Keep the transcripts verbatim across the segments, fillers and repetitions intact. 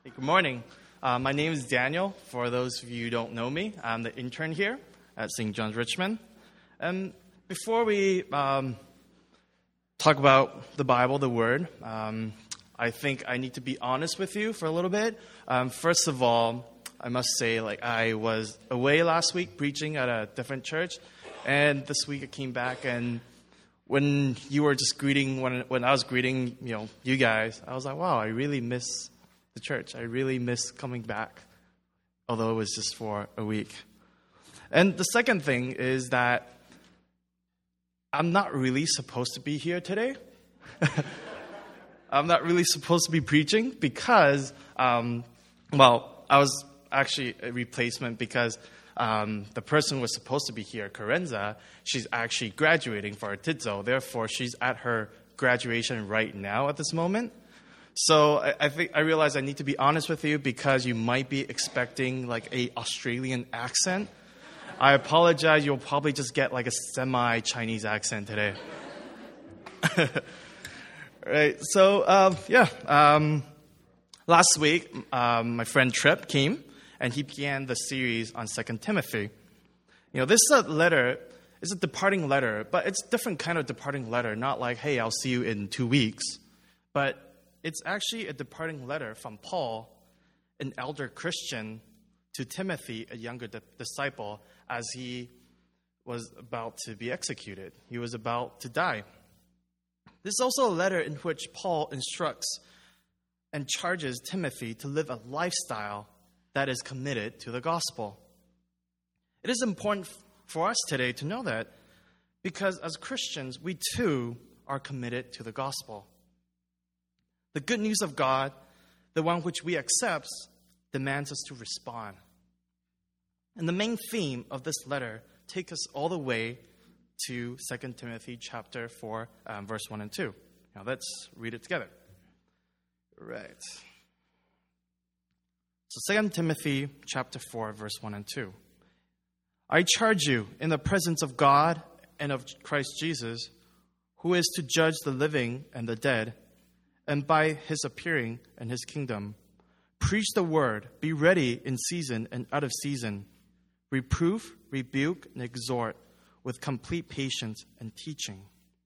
Hey, good morning. Uh, my name is Daniel. For those of you who don't know me, I'm the intern here at Saint John's Richmond. And before we um, talk about the Bible, the Word, um, I think I need to be honest with you for a little bit. Um, first of all, I must say, like, I was away last week preaching at a different church, and this week I came back, and when you were just greeting, when when I was greeting, you know, you guys, I was like, wow, I really miss the church. I really miss coming back, although it was just for a week. And the second thing is that I'm not really supposed to be here today. I'm not really supposed to be preaching because, um, well, I was actually a replacement because um, the person who was supposed to be here, Karenza, she's actually graduating for her Tidzo. Therefore, she's at her graduation right now at this moment. So I, I think I realize I need to be honest with you because you might be expecting like a Australian accent. I apologize. You'll probably just get like a semi-Chinese accent today. Right. So um, yeah. Um, last week, um, my friend Tripp came and he began the series on Second Timothy. You know, this is a letter. It's a departing letter, but it's a different kind of departing letter. Not like, hey, I'll see you in two weeks, but it's actually a departing letter from Paul, an elder Christian, to Timothy, a younger di- disciple, as he was about to be executed. He was about to die. This is also a letter in which Paul instructs and charges Timothy to live a lifestyle that is committed to the gospel. It is important f- for us today to know that because as Christians, we too are committed to the gospel. The good news of God, the one which we accept, demands us to respond. And the main theme of this letter takes us all the way to Second Timothy chapter four, um, verse one and two. Now let's read it together. Right. So Second Timothy chapter four, verse one and two. I charge you in the presence of God and of Christ Jesus, who is to judge the living and the dead, and by his appearing and his kingdom, preach the word, be ready in season and out of season, reproof, rebuke, and exhort with complete patience and teaching.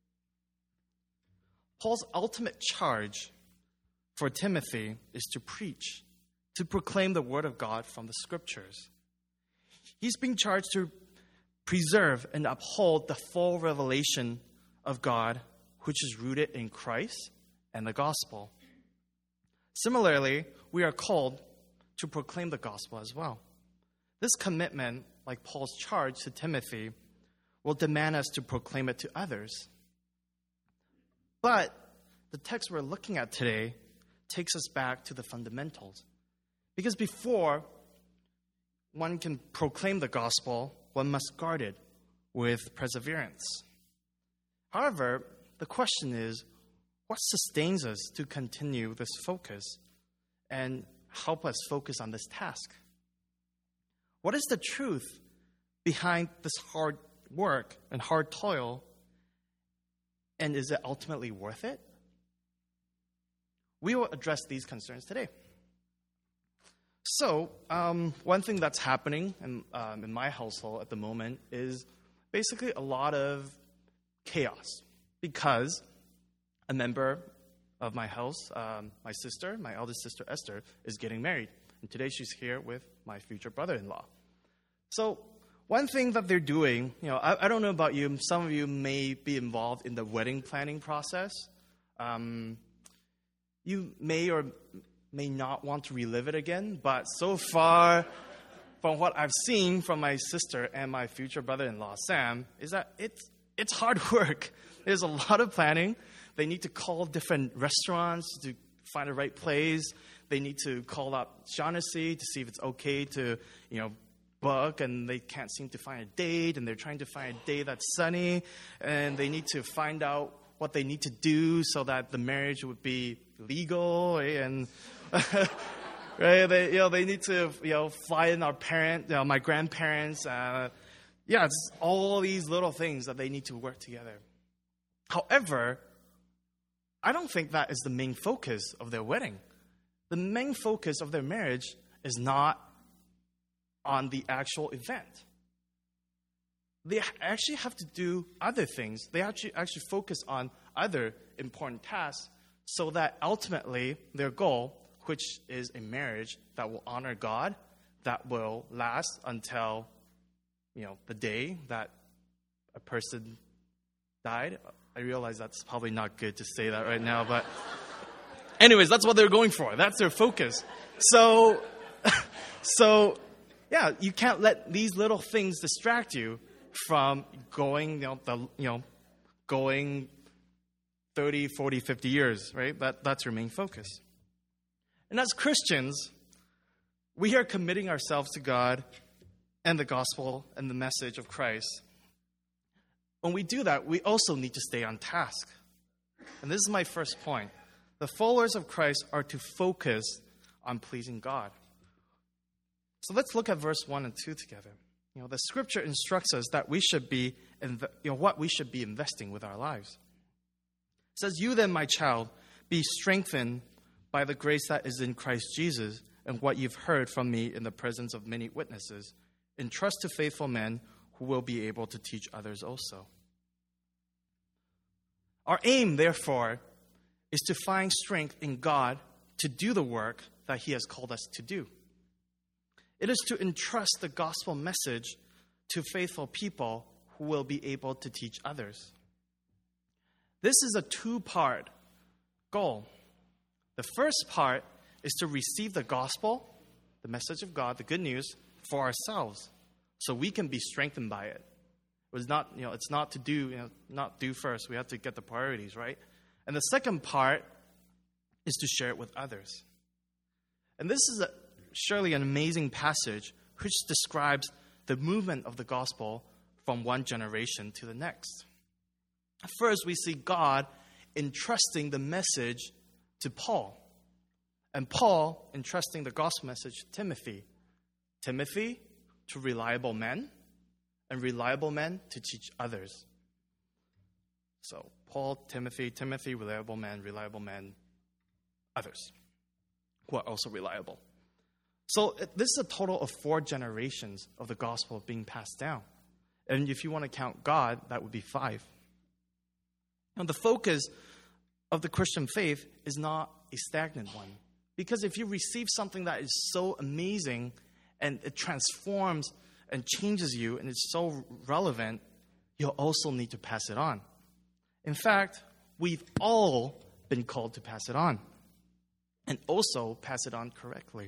Paul's ultimate charge for Timothy is to preach, to proclaim the word of God from the scriptures. He's being charged to preserve and uphold the full revelation of God, which is rooted in Christ and the gospel. Similarly, we are called to proclaim the gospel as well. This commitment, like Paul's charge to Timothy, will demand us to proclaim it to others. But the text we're looking at today takes us back to the fundamentals. Because before one can proclaim the gospel, one must guard it with perseverance. However, the question is, what sustains us to continue this focus and help us focus on this task? What is the truth behind this hard work and hard toil, and is it ultimately worth it? We will address these concerns today. So, um, one thing that's happening in, um, in my household at the moment is basically a lot of chaos because a member of my house, um, my sister, my eldest sister Esther, is getting married. And today she's here with my future brother-in-law. So one thing that they're doing, you know, I, I don't know about you, some of you may be involved in the wedding planning process. Um, you may or may not want to relive it again, but so far, from what I've seen from my sister and my future brother-in-law, Sam, is that it's it's hard work. There's a lot of planning. They need to call different restaurants to find the right place. They need to call up Shaughnessy to see if it's okay to, you know, book, and they can't seem to find a date, and they're trying to find a day that's sunny, and they need to find out what they need to do so that the marriage would be legal, right? And right, they, you know, they need to, you know, fly in our parent, you know, my grandparents. Uh, yeah, it's all these little things that they need to work together. However, I don't think that is the main focus of their wedding. the main focus of their marriage is not on the actual event. They actually have to do other things. They actually actually focus on other important tasks so that ultimately their goal, which is a marriage that will honor God, that will last until, you know, the day that a person died. I realize that's probably not good to say that right now, but anyways, that's what they're going for. That's their focus. So, so yeah, you can't let these little things distract you from going, you know, the, you know, going thirty, forty, fifty years, right? That, that's your main focus. And as Christians, we are committing ourselves to God and the gospel and the message of Christ. When we do that, we also need to stay on task. And this is my first point. The followers of Christ are to focus on pleasing God. So let's look at verse one and two together. You know, the scripture instructs us that we should be, you know, what we should be investing with our lives. It says, "You then, my child, be strengthened by the grace that is in Christ Jesus, and what you've heard from me in the presence of many witnesses. Entrust to faithful men who will be able to teach others also." Our aim, therefore, is to find strength in God to do the work that He has called us to do. It is to entrust the gospel message to faithful people who will be able to teach others. This is a two-part goal. The first part is to receive the gospel, the message of God, the good news, for ourselves, so we can be strengthened by it. It was not, you know, it's not to do, you know, not do first. We have to get the priorities right. And the second part is to share it with others. And this is a, surely an amazing passage which describes the movement of the gospel from one generation to the next. First, we see God entrusting the message to Paul, and Paul entrusting the gospel message to Timothy. Timothy to reliable men, and reliable men to teach others. So, Paul, Timothy, Timothy, reliable men, reliable men, others who are also reliable. So, this is a total of four generations of the gospel being passed down. And if you want to count God, that would be five. Now, the focus of the Christian faith is not a stagnant one. Because if you receive something that is so amazing and it transforms and changes you and it's so relevant, you'll also need to pass it on. In fact, we've all been called to pass it on and also pass it on correctly.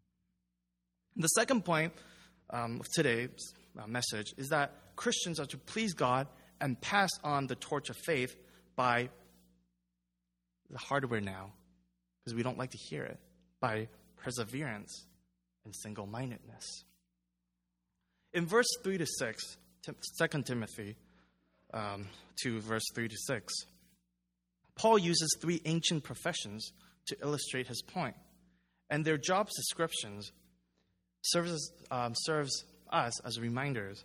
The second point um, of today's uh, message is that Christians are to please God and pass on the torch of faith by the hardware now, because we don't like to hear it, by perseverance and single-mindedness. In verse three to six, Second Timothy um, two, verse three to six, Paul uses three ancient professions to illustrate his point, and their job descriptions serves, um, serves us as reminders.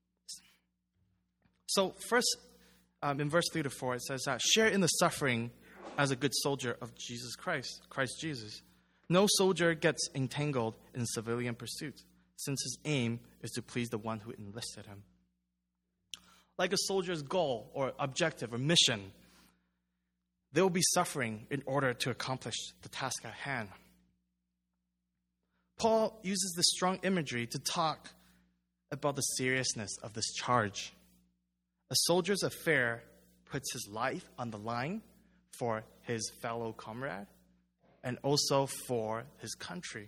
So first, um, in verse three to four, it says that, "Share in the suffering as a good soldier of Jesus Christ, Christ Jesus. No soldier gets entangled in civilian pursuits, since his aim is to please the one who enlisted him." Like a soldier's goal or objective or mission, they will be suffering in order to accomplish the task at hand. Paul uses this strong imagery to talk about the seriousness of this charge. A soldier's affair puts his life on the line for his fellow comrade and also for his country.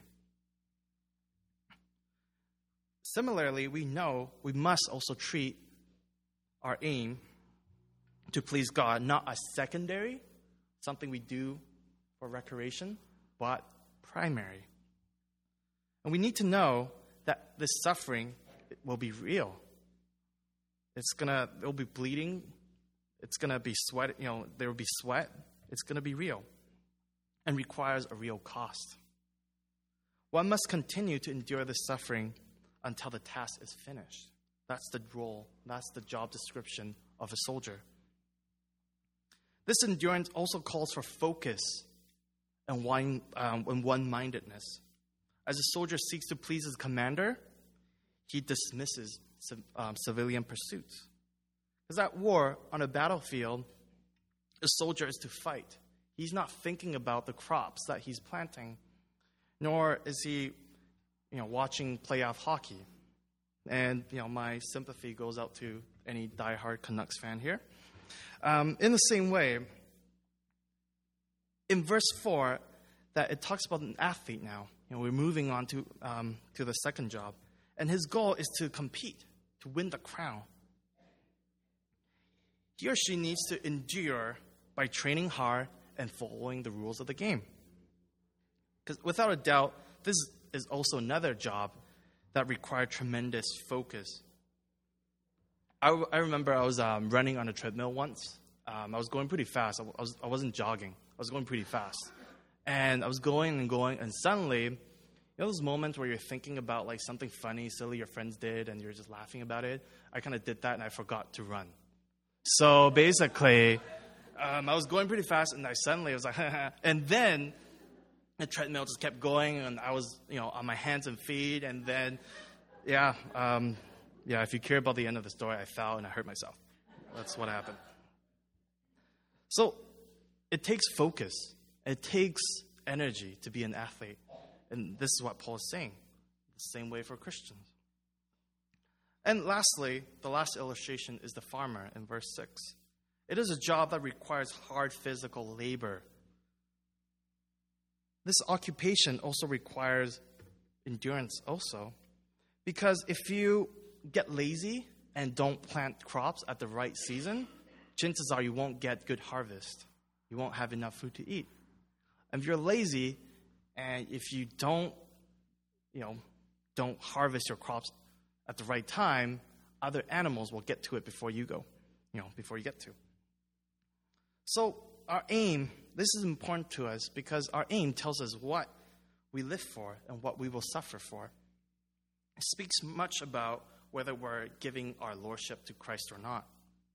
Similarly, we know we must also treat our aim to please God not as secondary, something we do for recreation, but primary. And we need to know that this suffering will be real. It's gonna, it'll be bleeding. It's gonna be sweat. You know, there will be sweat. It's gonna be real, and requires a real cost. One must continue to endure the suffering until the task is finished. That's the role. That's the job description of a soldier. This endurance also calls for focus and one, um, and one-mindedness. As a soldier seeks to please his commander, he dismisses um, civilian pursuits. Because at war, on a battlefield, a soldier is to fight. He's not thinking about the crops that he's planting, nor is he, you know, watching playoff hockey. And, you know, my sympathy goes out to any diehard Canucks fan here. Um, in the same way, in verse four, that it talks about an athlete now. You know, we're moving on to um, to the second job. And his goal is to compete, to win the crown. He or she needs to endure by training hard and following the rules of the game. Because without a doubt, this is also another job that required tremendous focus. I, I remember I was um, running on a treadmill once. Um, I was going pretty fast. I, was, I wasn't jogging. I was going pretty fast. And I was going and going, and suddenly, you know those moments where you're thinking about like something funny, silly your friends did, and you're just laughing about it? I kind of did that, and I forgot to run. So basically, um, I was going pretty fast, and I suddenly was like, and then the treadmill just kept going, and I was, you know, on my hands and feet, and then, yeah, um, yeah. If you care about the end of the story, I fell and I hurt myself. That's what happened. So it takes focus. It takes energy to be an athlete. And this is what Paul is saying. The same way for Christians. And lastly, the last illustration is the farmer in verse six. It is a job that requires hard physical labor. This occupation also requires endurance also. Because if you get lazy and don't plant crops at the right season, chances are you won't get good harvest. You won't have enough food to eat. And if you're lazy and if you don't, you know, don't harvest your crops at the right time, other animals will get to it before you go, you know, before you get to. So our aim, this is important to us because our aim tells us what we live for and what we will suffer for. It speaks much about whether we're giving our lordship to Christ or not.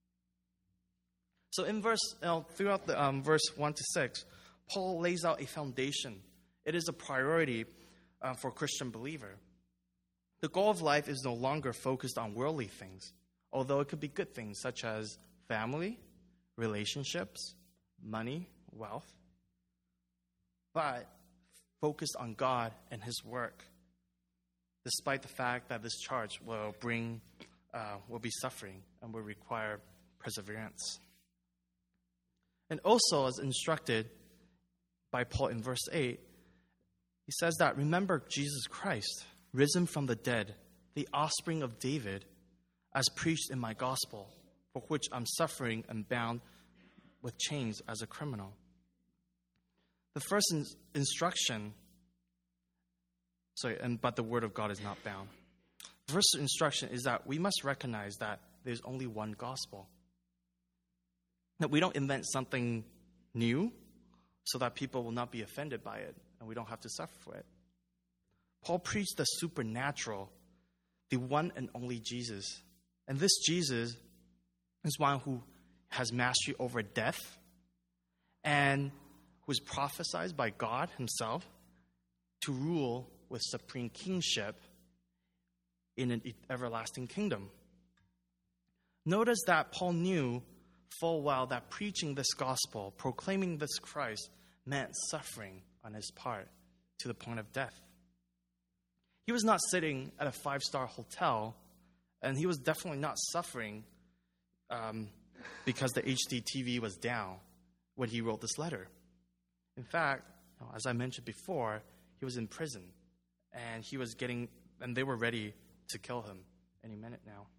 So in verse, you know, throughout the um, verse one to six, Paul lays out a foundation. It is a priority uh, for a Christian believer. The goal of life is no longer focused on worldly things, although it could be good things such as family, relationships, money, wealth, but focused on God and His work, despite the fact that this charge will bring, uh, will be suffering and will require perseverance. And also, as instructed by Paul in verse eight, he says that, remember Jesus Christ, risen from the dead, the offspring of David, as preached in my gospel, for which I'm suffering and bound with chains as a criminal. The first in- instruction, sorry, and but the word of God is not bound. The first instruction is that we must recognize that there's only one gospel. That we don't invent something new so that people will not be offended by it and we don't have to suffer for it. Paul preached the supernatural, the one and only Jesus. And this Jesus is one who has mastery over death and who is prophesied by God Himself to rule with supreme kingship in an everlasting kingdom. Notice that Paul knew full well that preaching this gospel, proclaiming this Christ, meant suffering on his part to the point of death. He was not sitting at a five-star hotel, and he was definitely not suffering um, because the H D T V was down when he wrote this letter. In fact, as I mentioned before, he was in prison, and he was getting, and they were ready to kill him any minute now.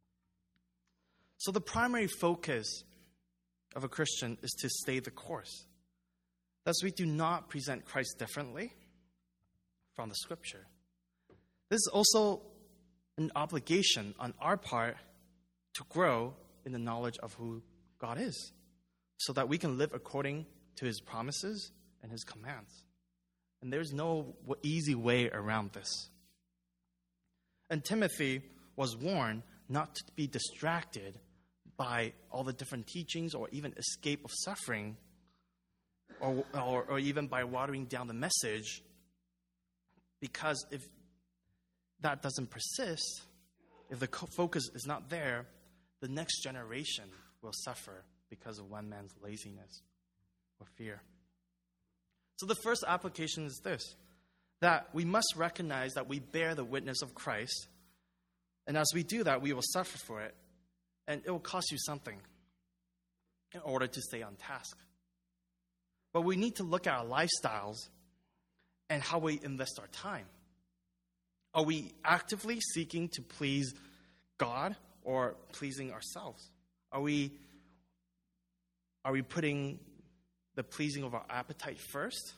So the primary focus of a Christian is to stay the course. Thus, we do not present Christ differently from the Scripture. This is also an obligation on our part to grow in the knowledge of who God is, so that we can live according to His promises and His commands. And there's no easy way around this. And Timothy was warned not to be distracted by all the different teachings or even escape of suffering or, or, or even by watering down the message, because if that doesn't persist, if the focus is not there, the next generation will suffer because of one man's laziness or fear. So the first application is this, that we must recognize that we bear the witness of Christ, and as we do that, we will suffer for it, and it will cost you something in order to stay on task. But we need to look at our lifestyles and how we invest our time. Are we actively seeking to please God or pleasing ourselves? Are we, are we putting the pleasing of our appetite first?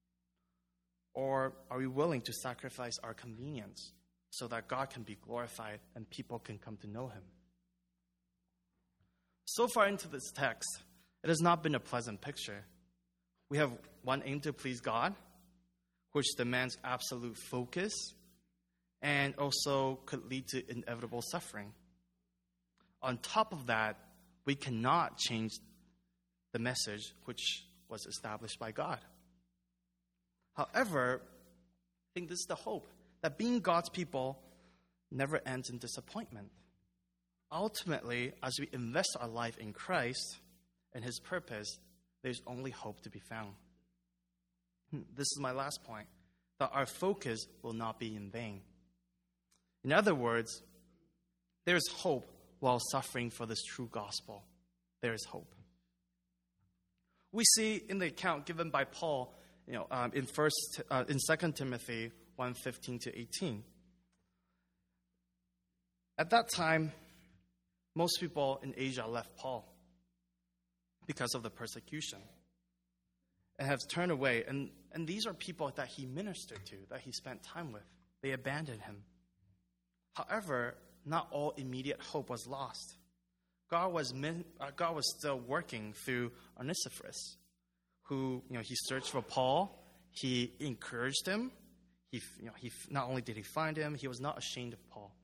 Or are we willing to sacrifice our convenience so that God can be glorified and people can come to know him? So far into this text, it has not been a pleasant picture. We have one aim to please God, which demands absolute focus and also could lead to inevitable suffering. On top of that, we cannot change the message which was established by God. However, I think this is the hope, that being God's people never ends in disappointment. Ultimately, as we invest our life in Christ and his purpose, there's only hope to be found. This is my last point, that our focus will not be in vain. In other words, there is hope while suffering for this true gospel. There is hope. We see in the account given by Paul, you know, um, in first uh, in Second Timothy one fifteen to eighteen. At that time, most people in Asia left Paul because of the persecution and have turned away. And, and these are people that he ministered to, that he spent time with. They abandoned him. However, not all immediate hope was lost. God was uh, God was still working through Onesiphorus, who, you know, he searched for Paul. He encouraged him. He, you know, he not only did he find him, he was not ashamed of Paul.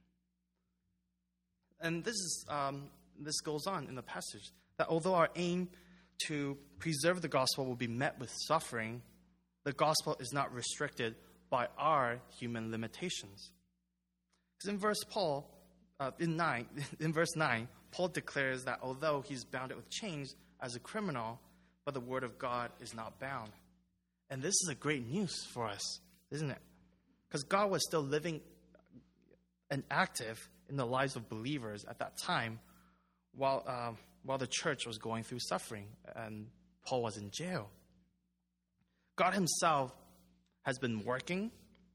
And this is um, this goes on in the passage, that although our aim to preserve the gospel will be met with suffering, the gospel is not restricted by our human limitations. Because in verse Paul, uh, in nine, in verse nine, Paul declares that although he's bound with chains as a criminal, but the word of God is not bound. And this is a great news for us, isn't it? Because God was still living and active in the lives of believers at that time, while uh, while the church was going through suffering and Paul was in jail. God himself has been working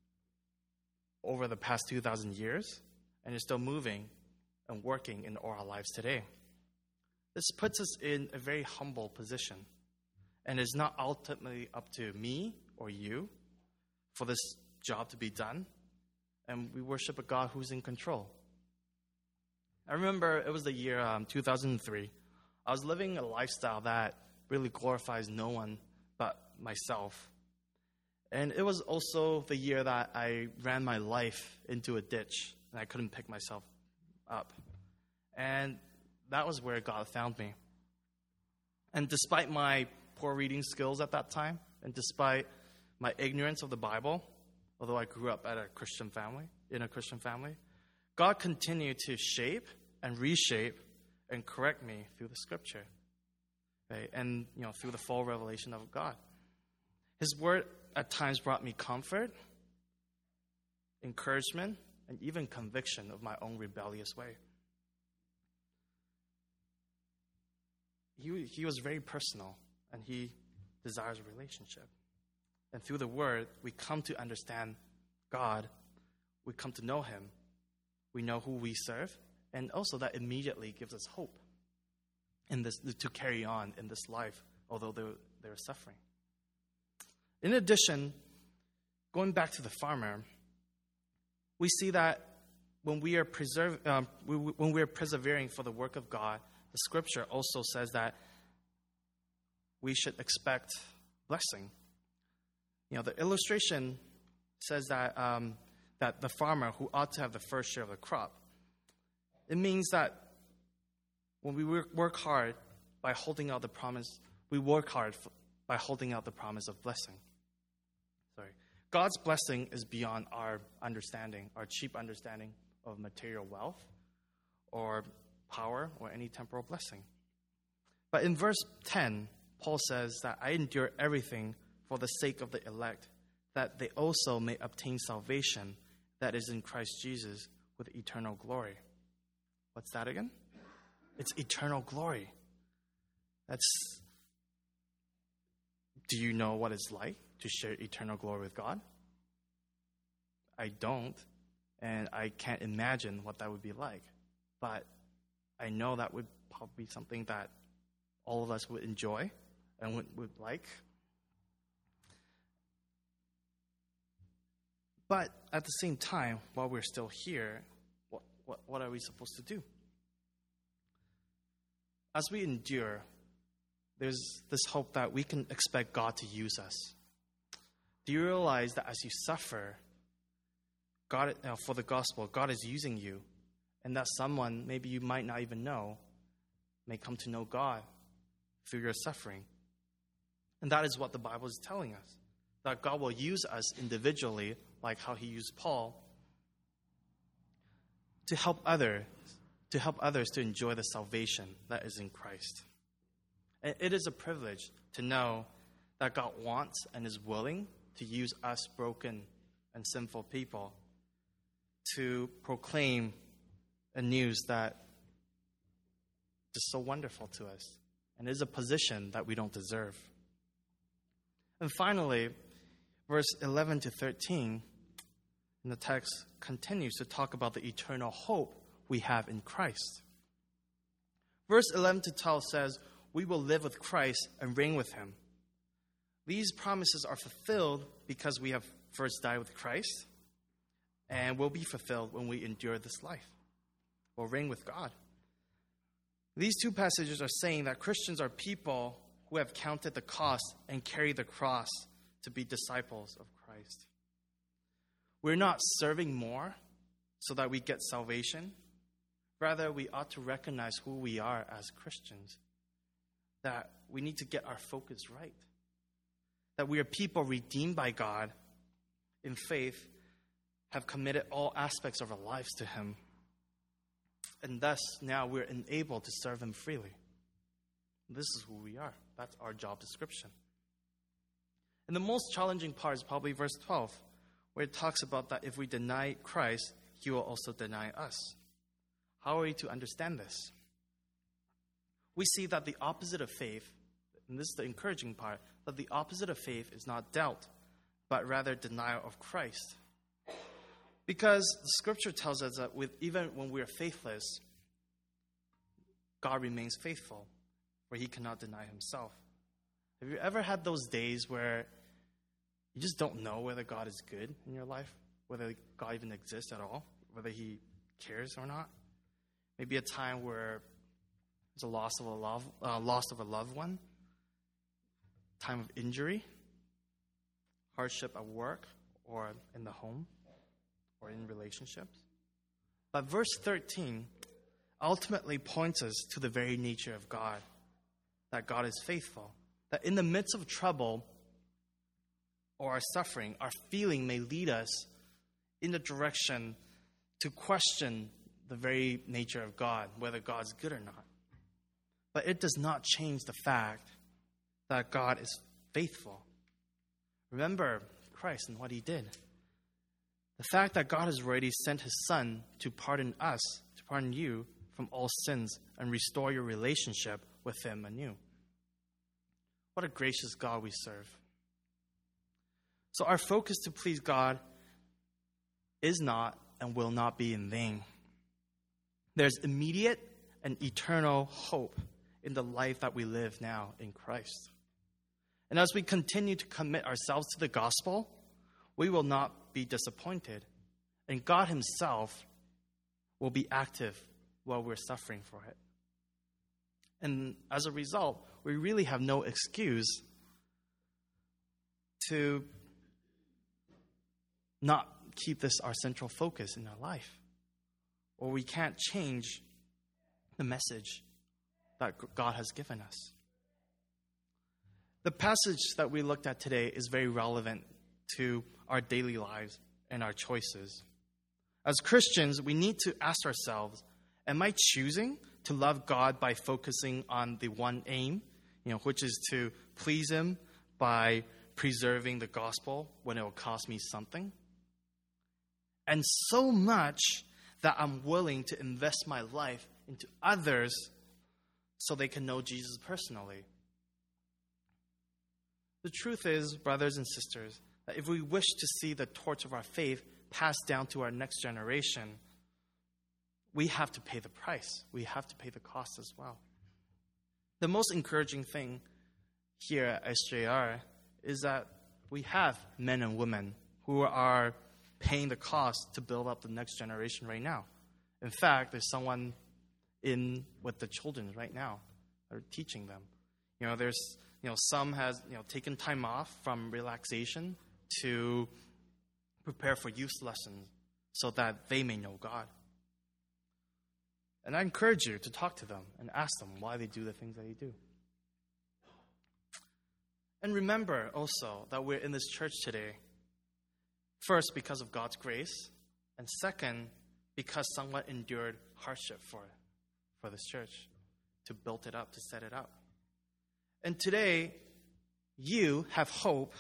over the past two thousand years and is still moving and working in all our lives today. This puts us in a very humble position, and it's not ultimately up to me or you for this job to be done, and we worship a God who's in control. I remember it was the year um, two thousand three. I was living a lifestyle that really glorifies no one but myself. And it was also the year that I ran my life into a ditch and I couldn't pick myself up. And that was where God found me. And despite my poor reading skills at that time, and despite my ignorance of the Bible, although I grew up at a Christian family, in a Christian family, God continued to shape and reshape and correct me through the scripture, right? And, you know, through the full revelation of God. His word at times brought me comfort, encouragement, and even conviction of my own rebellious way. He, he was very personal, and he desires a relationship. And through the word, we come to understand God. We come to know him. We know who we serve. And also that immediately gives us hope in this, to carry on in this life, although they're, they're suffering. In addition, going back to the farmer, we see that when we are preserve, um, we, when we are persevering for the work of God, the scripture also says that we should expect blessing. You know, the illustration says that um, that the farmer who ought to have the first share of the crop. It means that when we work hard by holding out the promise, we work hard by holding out the promise of blessing. Sorry. God's blessing is beyond our understanding, our cheap understanding of material wealth or power or any temporal blessing. But in verse ten, Paul says that I endure everything for the sake of the elect, that they also may obtain salvation that is in Christ Jesus with eternal glory. What's that again? It's eternal glory. That's. Do you know what it's like to share eternal glory with God? I don't, and I can't imagine what that would be like. But I know that would probably be something that all of us would enjoy and would, would like. But at the same time, while we're still here, what, what, what are we supposed to do? As we endure, there's this hope that we can expect God to use us. Do you realize that as you suffer God, uh, for the gospel, God is using you, and that someone maybe you might not even know may come to know God through your suffering? And that is what the Bible is telling us, that God will use us individually, like how he used Paul, to help others, to help others to enjoy the salvation that is in Christ. And it is a privilege to know that God wants and is willing to use us broken and sinful people to proclaim a news that is so wonderful to us and is a position that we don't deserve. And finally, verse eleven to thirteen in the text continues to talk about the eternal hope we have in Christ. Verse eleven to twelve says, we will live with Christ and reign with him. These promises are fulfilled because we have first died with Christ, and will be fulfilled when we endure this life. We'll reign with God. These two passages are saying that Christians are people who have counted the cost and carry the cross to be disciples of Christ. We're not serving more so that we get salvation. Rather, we ought to recognize who we are as Christians, that we need to get our focus right, that we are people redeemed by God in faith, have committed all aspects of our lives to him, and thus now we're enabled to serve him freely. This is who we are. That's our job description. And the most challenging part is probably verse twelve, where it talks about that if we deny Christ, he will also deny us. How are we to understand this? We see that the opposite of faith, and this is the encouraging part, that the opposite of faith is not doubt, but rather denial of Christ. Because the scripture tells us that with, even when we are faithless, God remains faithful, for he cannot deny himself. Have you ever had those days where you just don't know whether God is good in your life, whether God even exists at all, whether he cares or not? Maybe a time where there's a loss of a love, uh, loss of a loved one, time of injury, hardship at work or in the home or in relationships. But verse thirteen ultimately points us to the very nature of God, that God is faithful, that in the midst of trouble or our suffering, our feeling may lead us in the direction to question the very nature of God, whether God's good or not. But it does not change the fact that God is faithful. Remember Christ and what he did. The fact that God has already sent his Son to pardon us, to pardon you from all sins and restore your relationship with him anew. What a gracious God we serve. So our focus to please God is not and will not be in vain. There's immediate and eternal hope in the life that we live now in Christ. And as we continue to commit ourselves to the gospel, we will not be disappointed. And God himself will be active while we're suffering for it. And as a result, we really have no excuse to not keep this our central focus in our life. Or we can't change the message that God has given us. The passage that we looked at today is very relevant to our daily lives and our choices. As Christians, we need to ask ourselves, am I choosing to love God by focusing on the one aim, you know, which is to please Him by preserving the gospel when it will cost me something? And so much that I'm willing to invest my life into others so they can know Jesus personally. The truth is, brothers and sisters, that if we wish to see the torch of our faith passed down to our next generation, we have to pay the price. We have to pay the cost as well. The most encouraging thing here at S J R is that we have men and women who are paying the cost to build up the next generation right now. In fact, there's someone in with the children right now that are teaching them. You know, there's you know some has you know taken time off from relaxation to prepare for youth lessons so that they may know God. And I encourage you to talk to them and ask them why they do the things that they do. And remember also that we're in this church today, first, because of God's grace, and second, because someone endured hardship for it, for this church, to build it up, to set it up. And today, you have hope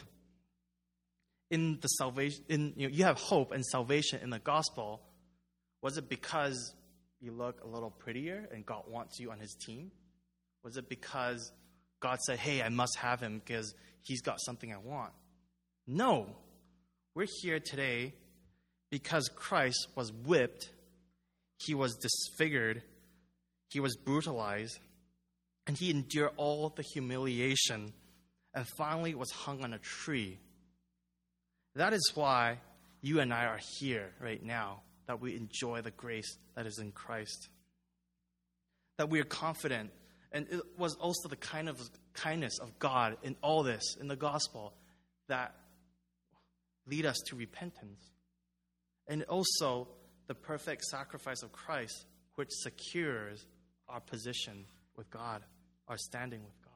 in the salvation. In you know, you have hope and salvation in the gospel. Was it because you look a little prettier and God wants you on His team? Was it because God said, "Hey, I must have him because he's got something I want"? No. We're here today because Christ was whipped, He was disfigured, He was brutalized, and He endured all the humiliation and finally was hung on a tree. That is why you and I are here right now, that we enjoy the grace that is in Christ, that we are confident. And it was also the kind of kindness of God in all this, in the gospel, that lead us to repentance. And also the perfect sacrifice of Christ, which secures our position with God, our standing with God.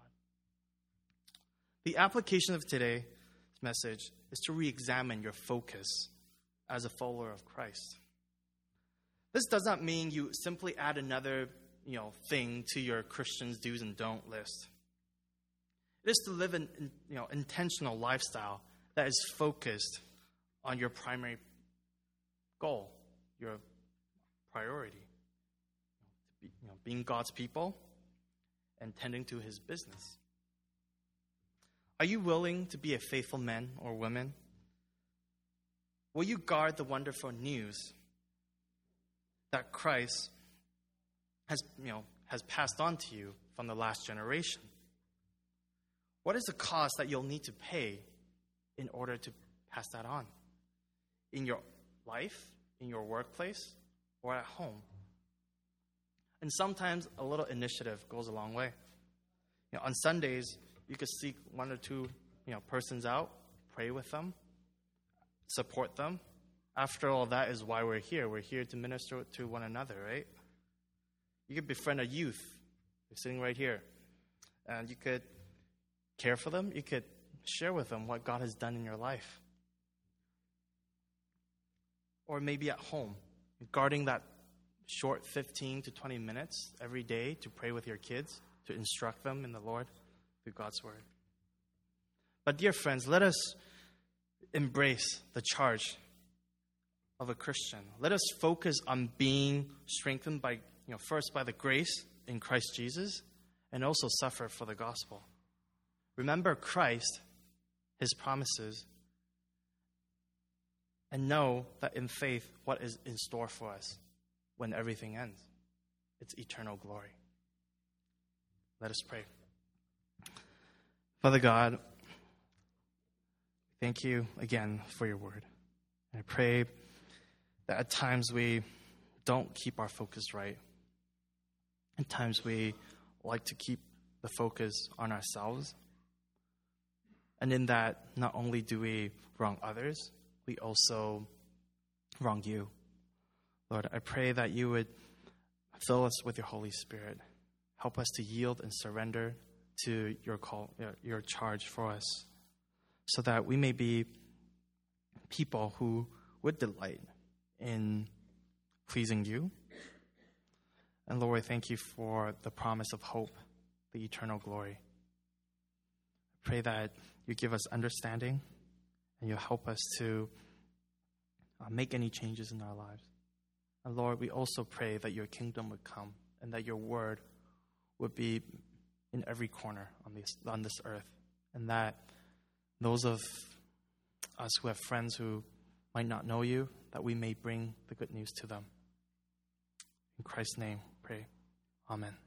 The application of today's message is to re-examine your focus as a follower of Christ. This does not mean you simply add another you know, thing to your Christian's do's and don't list. It is to live an you know, intentional lifestyle that is focused on your primary goal, your priority. You know, being God's people and tending to His business. Are you willing to be a faithful man or woman? Will you guard the wonderful news that Christ has, you know, has passed on to you from the last generation? What is the cost that you'll need to pay in order to pass that on? In your life, in your workplace, or at home? And sometimes a little initiative goes a long way. You know, on Sundays, you could seek one or two, you know, persons out, pray with them, support them. After all, that is why we're here. We're here to minister to one another, right? You could befriend a youth. They're sitting right here. And you could care for them. You could share with them what God has done in your life. Or maybe at home, guarding that short fifteen to twenty minutes every day to pray with your kids, to instruct them in the Lord through God's word. But dear friends, let us embrace the charge of a Christian. Let us focus on being strengthened by, you know, first by the grace in Christ Jesus, and also suffer for the gospel. Remember Christ, His promises, and know that in faith, what is in store for us when everything ends? It's eternal glory. Let us pray. Father God, thank you again for your word. And I pray that at times we don't keep our focus right. At times we like to keep the focus on ourselves. And in that, not only do we wrong others, we also wrong you. Lord, I pray that you would fill us with your Holy Spirit. Help us to yield and surrender to your call, your charge for us, so that we may be people who would delight in pleasing you. And Lord, thank you for the promise of hope, the eternal glory. I pray that you give us understanding and you help us to uh, make any changes in our lives. And Lord, we also pray that your kingdom would come and that your word would be in every corner on this on this earth, and that those of us who have friends who might not know you, that we may bring the good news to them. In Christ's name, pray. Amen.